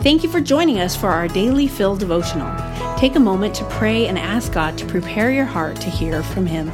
Thank you for joining us for our Daily Fill devotional. Take a moment to pray and ask God to prepare your heart to hear from Him.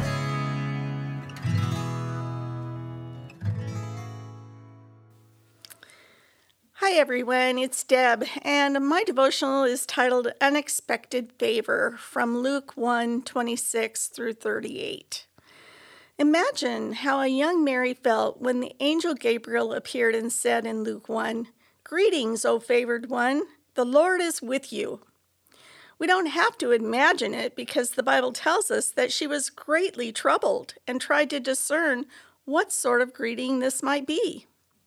Hi everyone, it's Deb, and my devotional is titled Unexpected Favor from Luke 1:26 through 38. Imagine how a young Mary felt when the angel Gabriel appeared and said in Luke 1, "Greetings, O favored one, the Lord is with you." We don't have to imagine it because the Bible tells us that she was greatly troubled and tried to discern what sort of greeting this might be.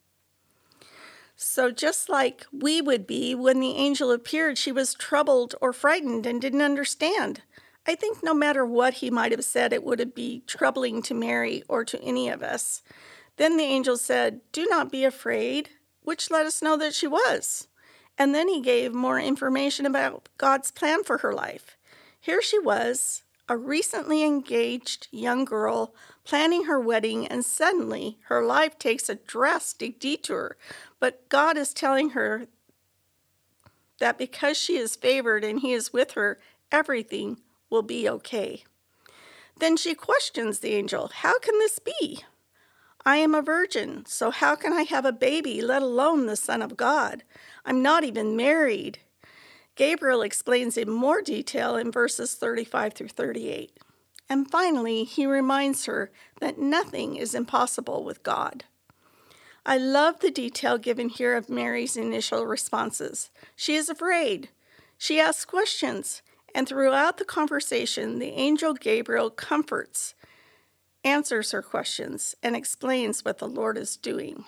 So just like we would be when the angel appeared, she was troubled or frightened and didn't understand. I think no matter what he might have said, it would be troubling to Mary or to any of us. Then the angel said, "Do not be afraid," which let us know that she was. And then he gave more information about God's plan for her life. Here she was, a recently engaged young girl, planning her wedding, and suddenly her life takes a drastic detour. But God is telling her that because she is favored and He is with her, everything will be okay. Then she questions the angel, "How can this be? I am a virgin, so how can I have a baby, let alone the Son of God? I'm not even married." Gabriel explains in more detail in verses 35 through 38. And finally, he reminds her that nothing is impossible with God. I love the detail given here of Mary's initial responses. She is afraid. She asks questions. And throughout the conversation, the angel Gabriel comforts, answers her questions, and explains what the Lord is doing.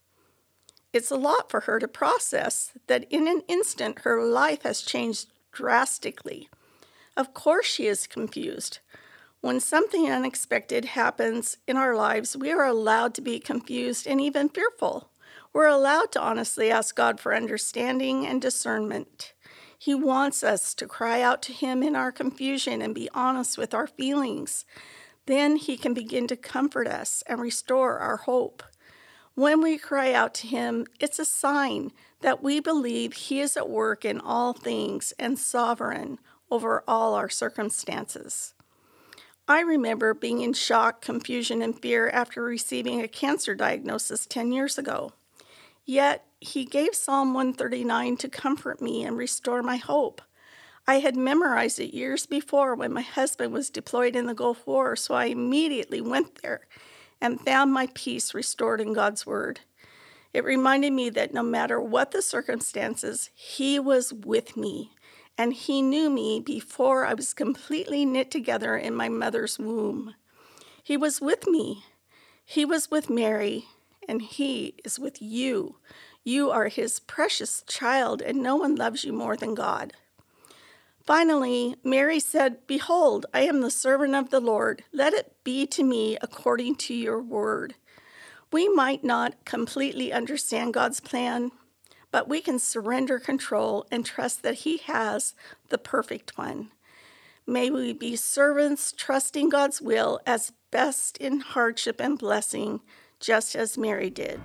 It's a lot for her to process that in an instant her life has changed drastically. Of course she is confused. When something unexpected happens in our lives, we are allowed to be confused and even fearful. We're allowed to honestly ask God for understanding and discernment. He wants us to cry out to Him in our confusion and be honest with our feelings. Then He can begin to comfort us and restore our hope. When we cry out to Him, it's a sign that we believe He is at work in all things and sovereign over all our circumstances. I remember being in shock, confusion, and fear after receiving a cancer diagnosis 10 years ago. Yet, He gave Psalm 139 to comfort me and restore my hope. I had memorized it years before when my husband was deployed in the Gulf War, so I immediately went there and found my peace restored in God's Word. It reminded me that no matter what the circumstances, He was with me, and He knew me before I was completely knit together in my mother's womb. He was with me. He was with Mary, and He is with you. You are His precious child, and no one loves you more than God. Finally, Mary said, "Behold, I am the servant of the Lord. Let it be to me according to your word." We might not completely understand God's plan, but we can surrender control and trust that He has the perfect one. May we be servants trusting God's will as best in hardship and blessing, just as Mary did.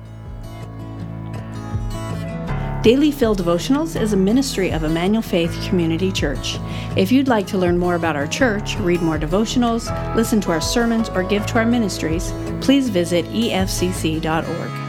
Daily Fill Devotionals is a ministry of Emmanuel Faith Community Church. If you'd like to learn more about our church, read more devotionals, listen to our sermons, or give to our ministries, please visit efcc.org.